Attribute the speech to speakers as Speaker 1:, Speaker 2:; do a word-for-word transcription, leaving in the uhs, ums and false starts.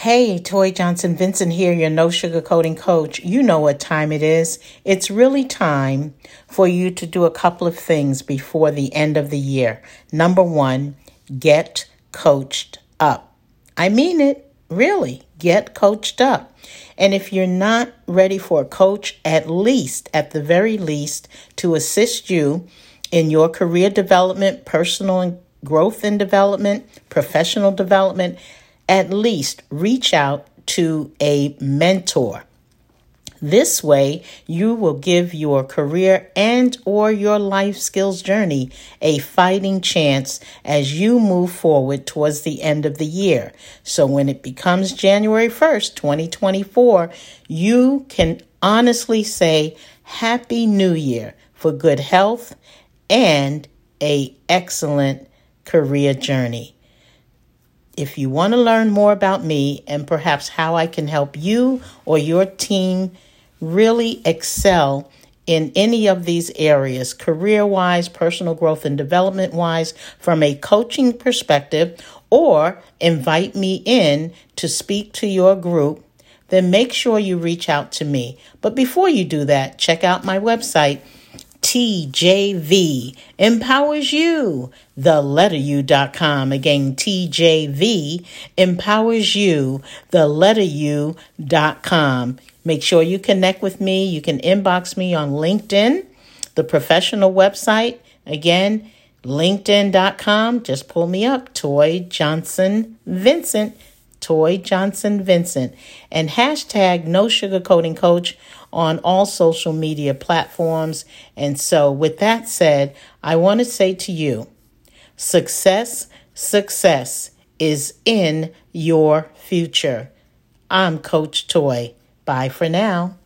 Speaker 1: Hey, Toy Johnson Vincent here, your no sugarcoating coach. You know what time it is. It's really time for you to do a couple of things before the end of the year. Number one, get coached up. I mean it, really. Get coached up. And if you're not ready for a coach, at least, at the very least, to assist you in your career development, personal growth and development, professional development, at least reach out to a mentor. This way, you will give your career and or your life skills journey a fighting chance as you move forward towards the end of the year. So when it becomes January first, twenty twenty-four, you can honestly say Happy New Year for good health and a excellent career journey. If you want to learn more about me and perhaps how I can help you or your team really excel in any of these areas, career-wise, personal growth and development-wise, from a coaching perspective, or invite me in to speak to your group, then make sure you reach out to me. But before you do that, check out my website, T J V empowers you, the letter U dot com. Again, T J V empowers you, the letter U dot com. Make sure you connect with me. You can inbox me on LinkedIn, the professional website. Again, LinkedIn dot com. Just pull me up, Toy Johnson Vincent. Toy Johnson Vincent. And hashtag no sugarcoating coach on all social media platforms. And so with that said, I want to say to you, success, success is in your future. I'm Coach Toy. Bye for now.